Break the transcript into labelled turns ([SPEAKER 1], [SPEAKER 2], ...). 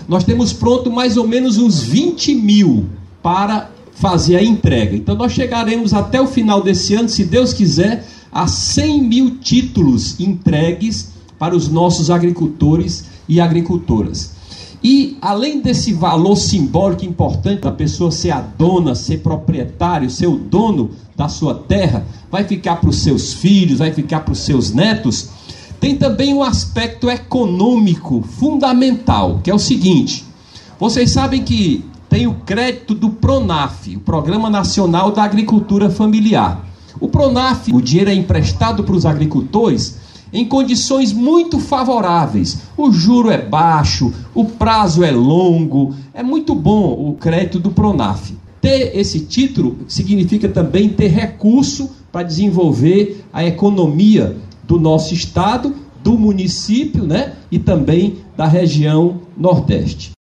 [SPEAKER 1] nós temos pronto mais ou menos uns 20 mil para fazer a entrega. Então nós chegaremos até o final desse ano, se Deus quiser, a 100 mil títulos entregues para os nossos agricultores e agricultoras. E além desse valor simbólico importante da pessoa ser a dona, ser proprietário, ser o dono da sua terra, vai ficar para os seus filhos, vai ficar para os seus netos, tem também um aspecto econômico fundamental, que é o seguinte: vocês sabem que tem o crédito do PRONAF, o Programa Nacional da Agricultura Familiar. O PRONAF, o dinheiro é emprestado para os agricultores em condições muito favoráveis. O juro é baixo, o prazo é longo, é muito bom o crédito do PRONAF. Ter esse título significa também ter recurso para desenvolver a economia do nosso estado, do município, né, e também da região Nordeste.